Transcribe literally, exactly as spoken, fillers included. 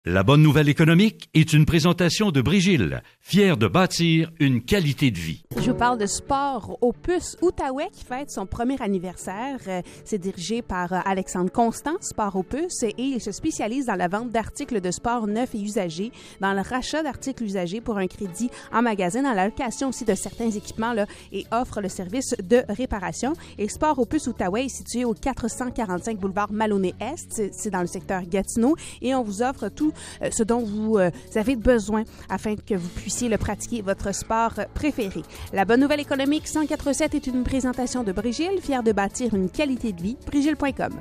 La bonne nouvelle économique est une présentation de Brigil, fière de bâtir une qualité de vie. Je vous parle de Sport Opus Outaouais qui fête son premier anniversaire. C'est dirigé par Alexandre Constant, Sport Opus, et il se spécialise dans la vente d'articles de sport neufs et usagés, dans le rachat d'articles usagés pour un crédit en magasin, dans la location aussi de certains équipements là, et offre le service de réparation. Et Sport Opus Outaouais est situé au quatre cent quarante-cinq boulevard Maloney-Est, c'est dans le secteur Gatineau, et on vous offre tout ce dont vous avez besoin afin que vous puissiez le pratiquer, votre sport préféré. La bonne nouvelle économique cent quatre sept est une présentation de Brigil, fière de bâtir une qualité de vie. Brigil point com.